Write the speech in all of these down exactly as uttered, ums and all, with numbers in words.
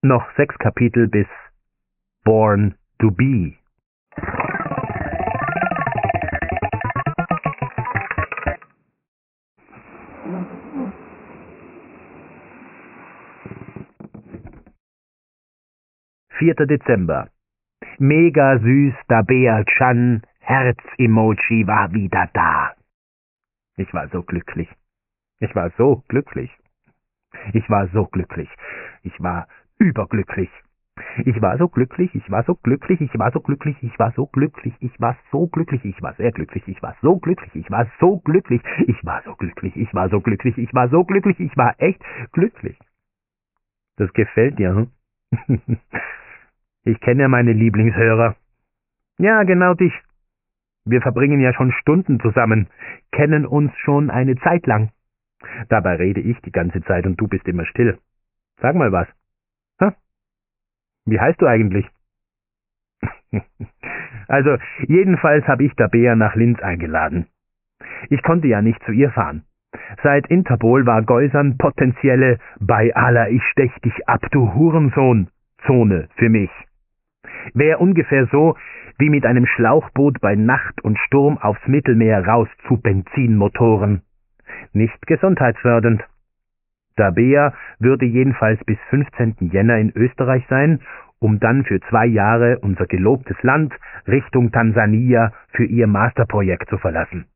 Noch sechs Kapitel bis Born to Be. vierter Dezember. Mega süß, Tabea-chan, Herz-Emoji war wieder da. Ich war so glücklich. Ich war so glücklich. Ich war so glücklich. Ich war überglücklich. Ich war so glücklich, ich war so glücklich, ich war so glücklich, ich war so glücklich, ich war so glücklich, ich war sehr glücklich, ich war so glücklich, ich war so glücklich, ich war so glücklich, ich war so glücklich, ich war so glücklich, ich war echt glücklich. Das gefällt dir, hm? Ich kenne ja meine Lieblingshörer. Ja, genau dich. Wir verbringen ja schon Stunden zusammen, kennen uns schon eine Zeit lang. Dabei rede ich die ganze Zeit und du bist immer still. Sag mal was. Hä? Wie heißt du eigentlich? Also, jedenfalls habe ich Tabea nach Linz eingeladen. Ich konnte ja nicht zu ihr fahren. Seit Interpol war Geusern potenzielle bei Allah, ich stech dich ab, du Hurensohn, Zone für mich. Wäre ungefähr so, wie mit einem Schlauchboot bei Nacht und Sturm aufs Mittelmeer raus zu Benzinmotoren. Nicht gesundheitsfördernd. Tabea würde jedenfalls bis fünfzehnten Jänner in Österreich sein, um dann für zwei Jahre unser gelobtes Land Richtung Tansania für ihr Masterprojekt zu verlassen.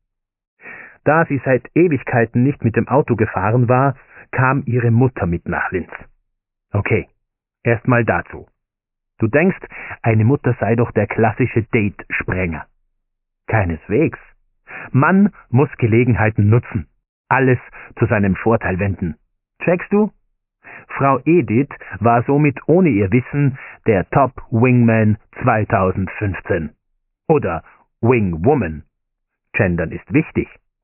Da sie seit Ewigkeiten nicht mit dem Auto gefahren war, kam ihre Mutter mit nach Linz. Okay, erstmal dazu. Du denkst, eine Mutter sei doch der klassische Date-Sprenger. Keineswegs. Mann muss Gelegenheiten nutzen, alles zu seinem Vorteil wenden. Checkst du? Frau Edith war somit ohne ihr Wissen der Top-Wingman zweitausendfünfzehn. Oder Wingwoman. Gendern ist wichtig.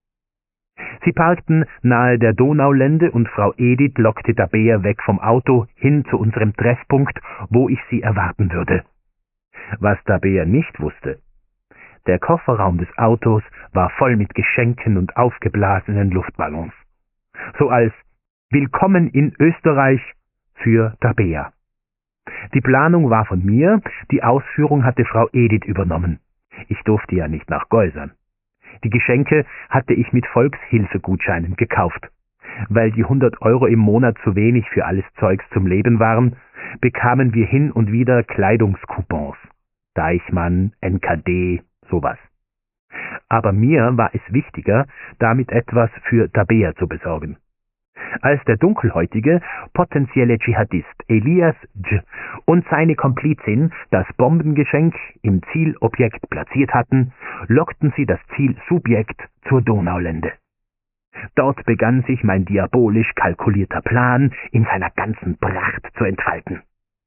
Sie parkten nahe der Donaulände und Frau Edith lockte Tabea weg vom Auto hin zu unserem Treffpunkt, wo ich sie erwarten würde. Was Tabea nicht wusste: Der Kofferraum des Autos war voll mit Geschenken und aufgeblasenen Luftballons. So als Willkommen in Österreich für Tabea. Die Planung war von mir, die Ausführung hatte Frau Edith übernommen. Ich durfte ja nicht nach Geusern. Die Geschenke hatte ich mit Volkshilfegutscheinen gekauft. Weil die hundert Euro im Monat zu wenig für alles Zeugs zum Leben waren, bekamen wir hin und wieder Kleidungscoupons. Deichmann, N K D, sowas. Aber mir war es wichtiger, damit etwas für Tabea zu besorgen. Als der dunkelhäutige, potenzielle Dschihadist Elias Dj und seine Komplizin das Bombengeschenk im Zielobjekt platziert hatten, lockten sie das Zielsubjekt zur Donaulände. Dort begann sich mein diabolisch kalkulierter Plan in seiner ganzen Pracht zu entfalten.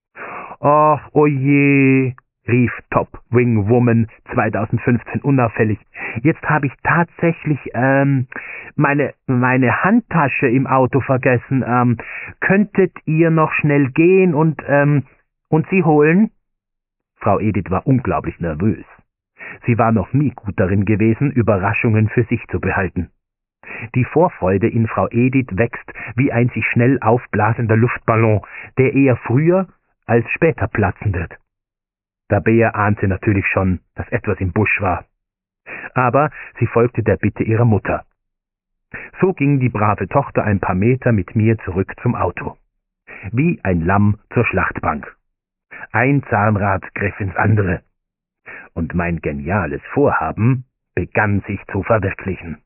»Ach, oje«, rief Top Wing Woman zweitausendfünfzehn unauffällig. »Jetzt habe ich tatsächlich ähm, meine meine Handtasche im Auto vergessen. Ähm, könntet ihr noch schnell gehen und ähm, und sie holen?« Frau Edith war unglaublich nervös. Sie war noch nie gut darin gewesen, Überraschungen für sich zu behalten. Die Vorfreude in Frau Edith wächst wie ein sich schnell aufblasender Luftballon, der eher früher als später platzen wird. Tabea ahnte natürlich schon, dass etwas im Busch war. Aber sie folgte der Bitte ihrer Mutter. So ging die brave Tochter ein paar Meter mit mir zurück zum Auto. Wie ein Lamm zur Schlachtbank. Ein Zahnrad griff ins andere. Und mein geniales Vorhaben begann sich zu verwirklichen.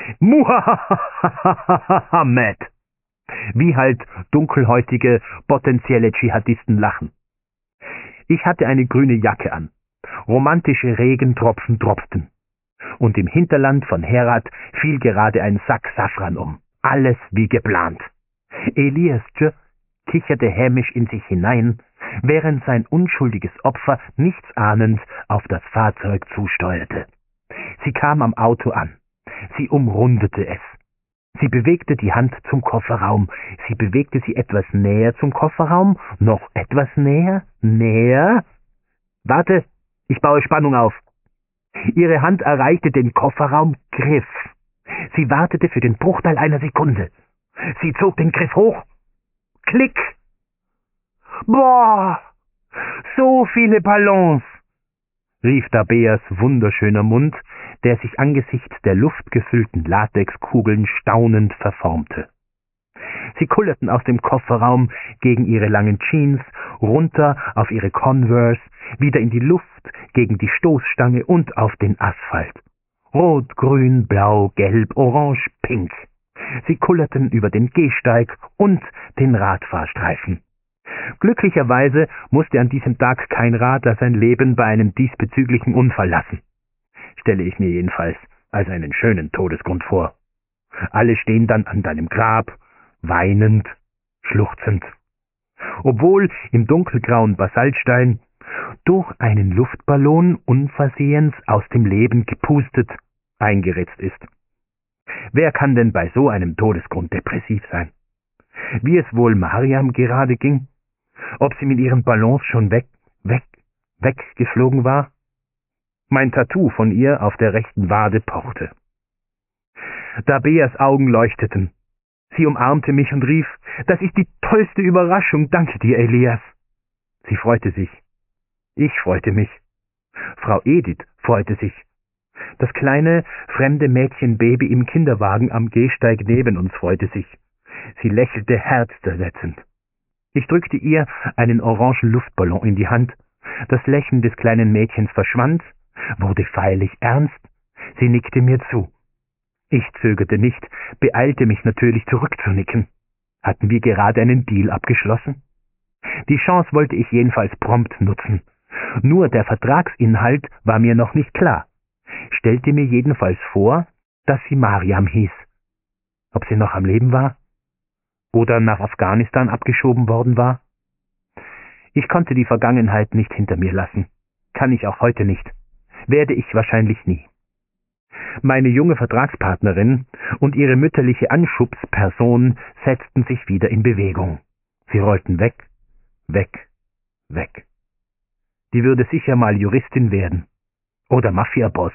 Muhahahahaha, Matt! Wie halt dunkelhäutige, potenzielle Dschihadisten lachen. Ich hatte eine grüne Jacke an. Romantische Regentropfen tropften. Und im Hinterland von Herat fiel gerade ein Sack Safran um. Alles wie geplant. Elias Dj kicherte hämisch in sich hinein, während sein unschuldiges Opfer nichts ahnend auf das Fahrzeug zusteuerte. Sie kam am Auto an. Sie umrundete es. Sie bewegte die Hand zum Kofferraum. Sie bewegte sie etwas näher zum Kofferraum. Noch etwas näher. Näher. Warte, ich baue Spannung auf. Ihre Hand erreichte den Kofferraum, griff. Sie wartete für den Bruchteil einer Sekunde. Sie zog den Griff hoch. Klick. Boah, so viele Ballons, rief Tabeas wunderschöner Mund, der sich angesichts der luftgefüllten Latexkugeln staunend verformte. Sie kullerten aus dem Kofferraum gegen ihre langen Jeans, runter auf ihre Converse, wieder in die Luft, gegen die Stoßstange und auf den Asphalt. Rot, grün, blau, gelb, orange, pink. Sie kullerten über den Gehsteig und den Radfahrstreifen. Glücklicherweise musste an diesem Tag kein Radler sein Leben bei einem diesbezüglichen Unfall lassen. Stelle ich mir jedenfalls als einen schönen Todesgrund vor. Alle stehen dann an deinem Grab, weinend, schluchzend. Obwohl im dunkelgrauen Basaltstein durch einen Luftballon unversehens aus dem Leben gepustet eingeritzt ist. Wer kann denn bei so einem Todesgrund depressiv sein? Wie es wohl Mariam gerade ging? Ob sie mit ihren Ballons schon weg, weg, weggeflogen war? Mein Tattoo von ihr auf der rechten Wade pochte. Tabeas Augen leuchteten. Sie umarmte mich und rief, das ist die tollste Überraschung, danke dir, Elias. Sie freute sich. Ich freute mich. Frau Edith freute sich. Das kleine, fremde Mädchen-Baby im Kinderwagen am Gehsteig neben uns freute sich. Sie lächelte herzzersetzend. Ich drückte ihr einen orangen Luftballon in die Hand. Das Lächeln des kleinen Mädchens verschwand, wurde feierlich ernst. Sie nickte mir zu. Ich zögerte nicht, beeilte mich natürlich zurückzunicken. Hatten wir gerade einen Deal abgeschlossen? Die Chance wollte ich jedenfalls prompt nutzen. Nur der Vertragsinhalt war mir noch nicht klar. Stellte mir jedenfalls vor, dass sie Mariam hieß. Ob sie noch am Leben war? Oder nach Afghanistan abgeschoben worden war? Ich konnte die Vergangenheit nicht hinter mir lassen. Kann ich auch heute nicht. Werde ich wahrscheinlich nie. Meine junge Vertragspartnerin und ihre mütterliche Anschubsperson setzten sich wieder in Bewegung. Sie rollten weg, weg, weg. Die würde sicher mal Juristin werden. Oder Mafiaboss.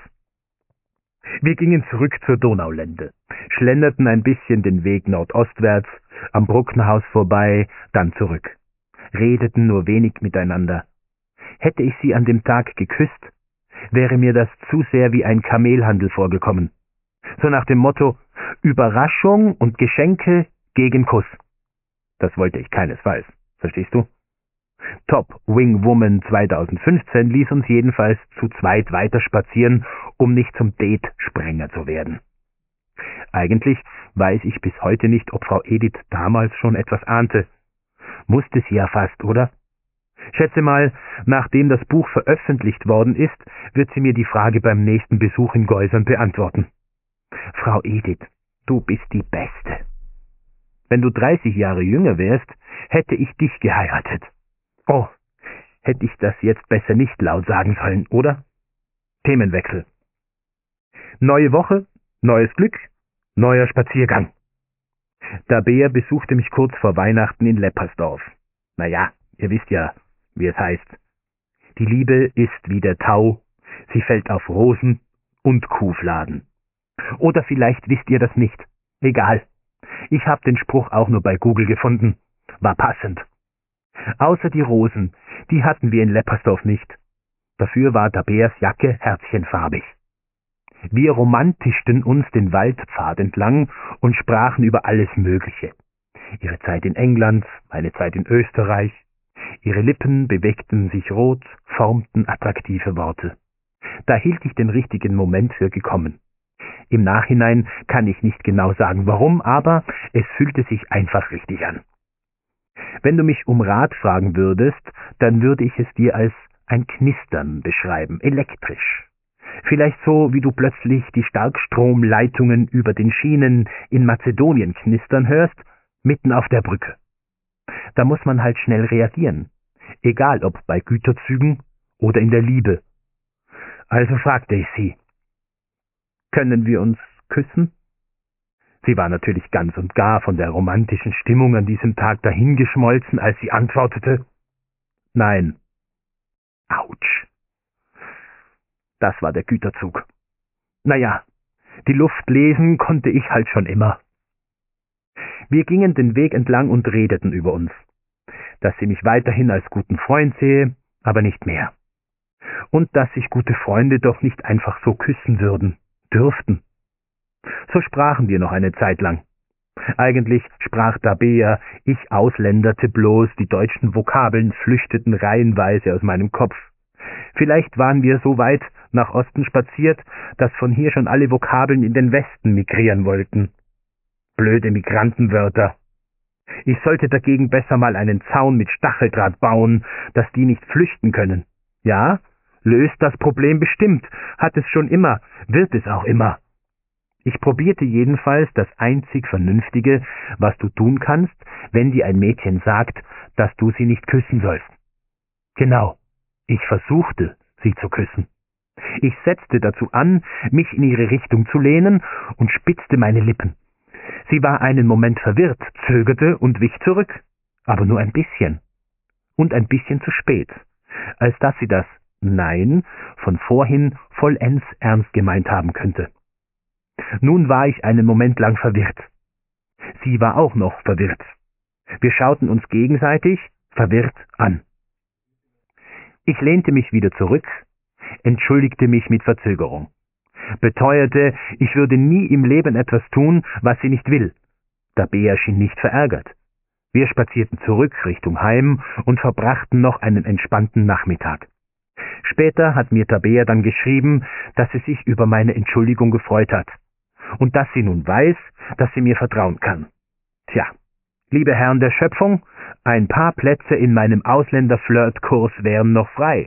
Wir gingen zurück zur Donaulände, schlenderten ein bisschen den Weg nordostwärts, am Brucknerhaus vorbei, dann zurück. Redeten nur wenig miteinander. Hätte ich sie an dem Tag geküsst, wäre mir das zu sehr wie ein Kamelhandel vorgekommen. So nach dem Motto, Überraschung und Geschenke gegen Kuss. Das wollte ich keinesfalls, verstehst du? Top Wing Woman zweitausendfünfzehn ließ uns jedenfalls zu zweit weiterspazieren, um nicht zum Date-Sprenger zu werden. Eigentlich weiß ich bis heute nicht, ob Frau Edith damals schon etwas ahnte. Musste sie ja fast, oder? Schätze mal, nachdem das Buch veröffentlicht worden ist, wird sie mir die Frage beim nächsten Besuch in Geusern beantworten. Frau Edith, du bist die Beste. Wenn du dreißig Jahre jünger wärst, hätte ich dich geheiratet. Oh, hätte ich das jetzt besser nicht laut sagen sollen, oder? Themenwechsel. Neue Woche, neues Glück, neuer Spaziergang. Tabea besuchte mich kurz vor Weihnachten in Leppersdorf. Naja, ihr wisst ja, wie es heißt. Die Liebe ist wie der Tau, sie fällt auf Rosen und Kuhfladen. Oder vielleicht wisst ihr das nicht. Egal. Ich habe den Spruch auch nur bei Google gefunden. War passend. Außer die Rosen, die hatten wir in Leppersdorf nicht. Dafür war Tabeas Jacke herzchenfarbig. Wir romantischten uns den Waldpfad entlang und sprachen über alles Mögliche. Ihre Zeit in England, meine Zeit in Österreich. Ihre Lippen bewegten sich rot, formten attraktive Worte. Da hielt ich den richtigen Moment für gekommen. Im Nachhinein kann ich nicht genau sagen, warum, aber es fühlte sich einfach richtig an. Wenn du mich um Rat fragen würdest, dann würde ich es dir als ein Knistern beschreiben, elektrisch. Vielleicht so, wie du plötzlich die Starkstromleitungen über den Schienen in Mazedonien knistern hörst, mitten auf der Brücke. Da muss man halt schnell reagieren, egal ob bei Güterzügen oder in der Liebe. Also fragte ich sie, können wir uns küssen? Sie war natürlich ganz und gar von der romantischen Stimmung an diesem Tag dahingeschmolzen, als sie antwortete, nein. Autsch. Das war der Güterzug. Naja, die Luft lesen konnte ich halt schon immer. Wir gingen den Weg entlang und redeten über uns. dass sie mich weiterhin als guten Freund sehe, aber nicht mehr. Und dass sich gute Freunde doch nicht einfach so küssen würden, dürften. So sprachen wir noch eine Zeit lang. Eigentlich sprach Tabea, ich ausländerte bloß, die deutschen Vokabeln flüchteten reihenweise aus meinem Kopf. Vielleicht waren wir so weit nach Osten spaziert, dass von hier schon alle Vokabeln in den Westen migrieren wollten. Blöde Migrantenwörter. Ich sollte dagegen besser mal einen Zaun mit Stacheldraht bauen, dass die nicht flüchten können. Ja, löst das Problem bestimmt, hat es schon immer, wird es auch immer. Ich probierte jedenfalls das einzig Vernünftige, was du tun kannst, wenn dir ein Mädchen sagt, dass du sie nicht küssen sollst. Genau, ich versuchte, sie zu küssen. Ich setzte dazu an, mich in ihre Richtung zu lehnen und spitzte meine Lippen. Sie war einen Moment verwirrt, zögerte und wich zurück, aber nur ein bisschen. Und ein bisschen zu spät, als dass sie das Nein von vorhin vollends ernst gemeint haben könnte. Nun war ich einen Moment lang verwirrt. Sie war auch noch verwirrt. Wir schauten uns gegenseitig verwirrt an. Ich lehnte mich wieder zurück, entschuldigte mich mit Verzögerung, beteuerte, ich würde nie im Leben etwas tun, was sie nicht will. Tabea schien nicht verärgert. Wir spazierten zurück Richtung Heim und verbrachten noch einen entspannten Nachmittag. Später hat mir Tabea dann geschrieben, dass sie sich über meine Entschuldigung gefreut hat und dass sie nun weiß, dass sie mir vertrauen kann. Tja, liebe Herren der Schöpfung, ein paar Plätze in meinem Ausländer-Flirt-Kurs wären noch frei.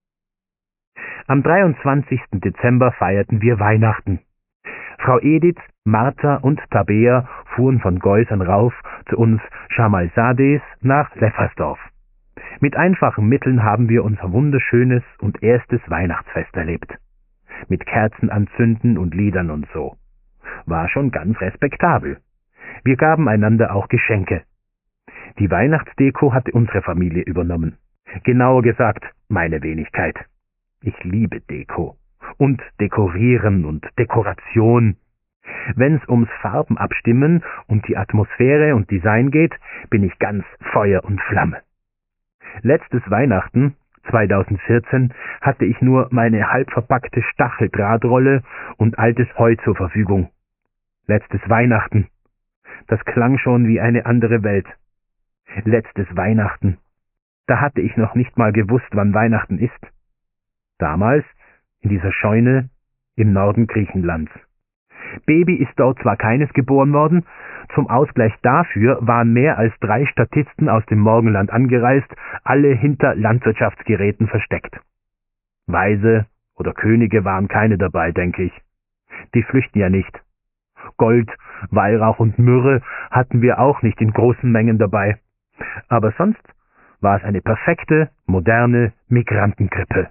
Am dreiundzwanzigsten Dezember feierten wir Weihnachten. Frau Edith, Martha und Tabea fuhren von Geusern rauf zu uns Schamalzades nach Leffersdorf. Mit einfachen Mitteln haben wir unser wunderschönes und erstes Weihnachtsfest erlebt. Mit Kerzen anzünden und Liedern und so. War schon ganz respektabel. Wir gaben einander auch Geschenke. Die Weihnachtsdeko hatte unsere Familie übernommen. Genauer gesagt, meine Wenigkeit. Ich liebe Deko. Und Dekorieren und Dekoration. Wenn's ums Farben abstimmen und die Atmosphäre und Design geht, bin ich ganz Feuer und Flamme. Letztes Weihnachten, zweitausendvierzehn, hatte ich nur meine halbverpackte Stacheldrahtrolle und altes Heu zur Verfügung. Letztes Weihnachten. Das klang schon wie eine andere Welt. Letztes Weihnachten. Da hatte ich noch nicht mal gewusst, wann Weihnachten ist. Damals, in dieser Scheune im Norden Griechenlands. Baby ist dort zwar keines geboren worden, zum Ausgleich dafür waren mehr als drei Statisten aus dem Morgenland angereist, alle hinter Landwirtschaftsgeräten versteckt. Weise oder Könige waren keine dabei, denke ich. Die flüchten ja nicht. Gold, Weihrauch und Myrrhe hatten wir auch nicht in großen Mengen dabei. Aber sonst war es eine perfekte, moderne Migrantengrippe.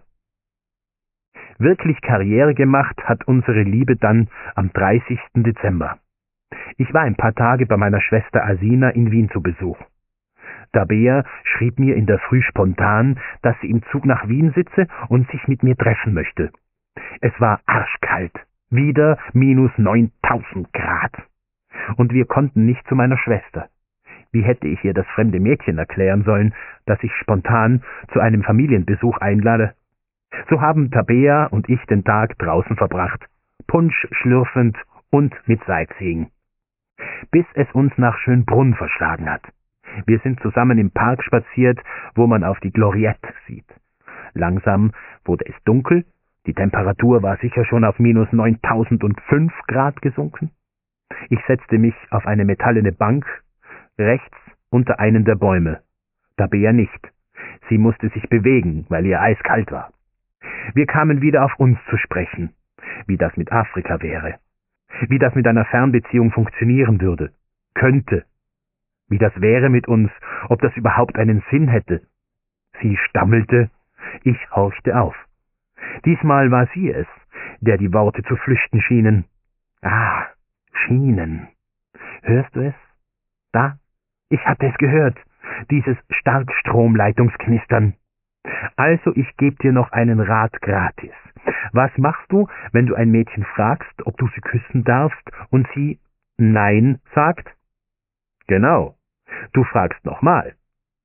Wirklich Karriere gemacht hat unsere Liebe dann am dreißigsten Dezember. Ich war ein paar Tage bei meiner Schwester Asina in Wien zu Besuch. Tabea schrieb mir in der Früh spontan, dass sie im Zug nach Wien sitze und sich mit mir treffen möchte. Es war arschkalt, wieder minus neuntausend Grad. Und wir konnten nicht zu meiner Schwester. Wie hätte ich ihr das fremde Mädchen erklären sollen, dass ich spontan zu einem Familienbesuch einlade? So haben Tabea und ich den Tag draußen verbracht, Punsch schlürfend und mit Sightseeing. Bis es uns nach Schönbrunn verschlagen hat. Wir sind zusammen im Park spaziert, wo man auf die Gloriette sieht. Langsam wurde es dunkel, die Temperatur war sicher schon auf minus neuntausendfünf Grad gesunken. Ich setzte mich auf eine metallene Bank, rechts unter einen der Bäume. Tabea nicht. Sie musste sich bewegen, weil ihr eiskalt war. Wir kamen wieder auf uns zu sprechen, wie das mit Afrika wäre, wie das mit einer Fernbeziehung funktionieren würde, könnte, wie das wäre mit uns, ob das überhaupt einen Sinn hätte. Sie stammelte, ich horchte auf. Diesmal war sie es, der die Worte zu flüchten schienen. Ah, schienen. Hörst du es? Da? Ich hatte es gehört, dieses Starkstromleitungsknistern. Also, ich gebe dir noch einen Rat gratis. Was machst du, wenn du ein Mädchen fragst, ob du sie küssen darfst und sie Nein sagt? Genau. Du fragst nochmal.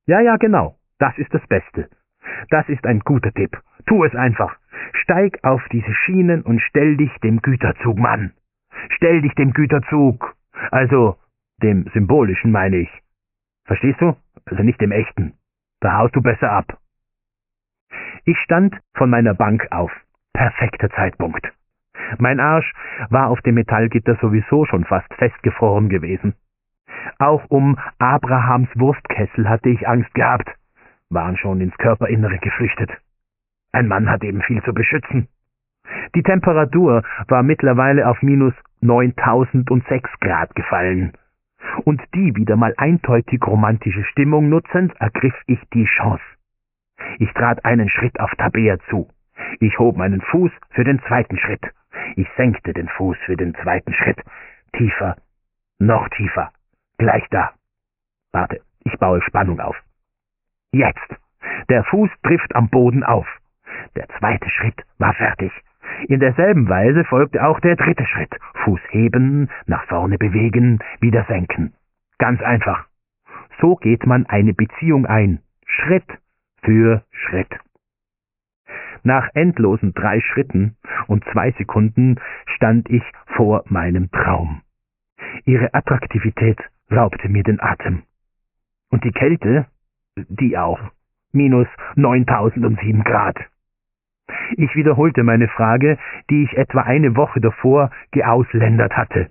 Ja, ja, genau. Das ist das Beste. Das ist ein guter Tipp. Tu es einfach. Steig auf diese Schienen und stell dich dem Güterzug, Mann. Stell dich dem Güterzug. Also, dem symbolischen meine ich. Verstehst du? Also nicht dem echten. Da haust du besser ab. Ich stand von meiner Bank auf. Perfekter Zeitpunkt. Mein Arsch war auf dem Metallgitter sowieso schon fast festgefroren gewesen. Auch um Abrahams Wurstkessel hatte ich Angst gehabt, waren schon ins Körperinnere geflüchtet. Ein Mann hat eben viel zu beschützen. Die Temperatur war mittlerweile auf minus neuntausendsechs Grad gefallen. Und die wieder mal eindeutig romantische Stimmung nutzend, ergriff ich die Chance. Ich trat einen Schritt auf Tabea zu. Ich hob meinen Fuß für den zweiten Schritt. Ich senkte den Fuß für den zweiten Schritt. Tiefer, noch tiefer. Gleich da. Warte, ich baue Spannung auf. Jetzt. Der Fuß trifft am Boden auf. Der zweite Schritt war fertig. In derselben Weise folgte auch der dritte Schritt. Fuß heben, nach vorne bewegen, wieder senken. Ganz einfach. So geht man eine Beziehung ein. Schritt für Schritt. Nach endlosen drei Schritten und zwei Sekunden stand ich vor meinem Traum. Ihre Attraktivität raubte mir den Atem. Und die Kälte, die auch. Minus neuntausendsieben Grad. Ich wiederholte meine Frage, die ich etwa eine Woche davor geausländert hatte.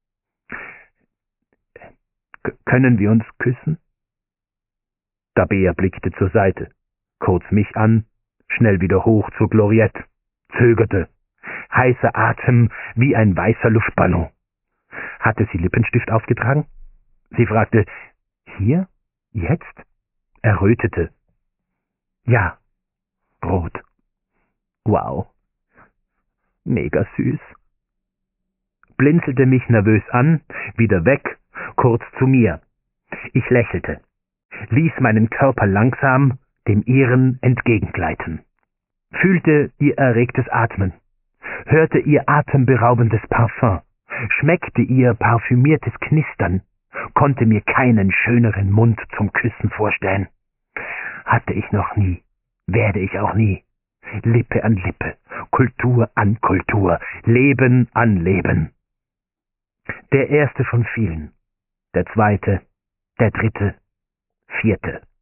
K- können wir uns küssen? Tabea blickte zur Seite, kurz mich an, schnell wieder hoch zur Gloriette, zögerte, heißer Atem wie ein weißer Luftballon. Hatte sie Lippenstift aufgetragen? Sie fragte, hier? Jetzt? Er rötete. Ja, rot. Wow, mega süß. Blinzelte mich nervös an, wieder weg, kurz zu mir. Ich lächelte, ließ meinen Körper langsam dem ihren entgegengleiten, fühlte ihr erregtes Atmen, hörte ihr atemberaubendes Parfum, schmeckte ihr parfümiertes Knistern, konnte mir keinen schöneren Mund zum Küssen vorstellen. Hatte ich noch nie, werde ich auch nie. Lippe an Lippe, Kultur an Kultur, Leben an Leben. Der erste von vielen, der zweite, der dritte, vierte.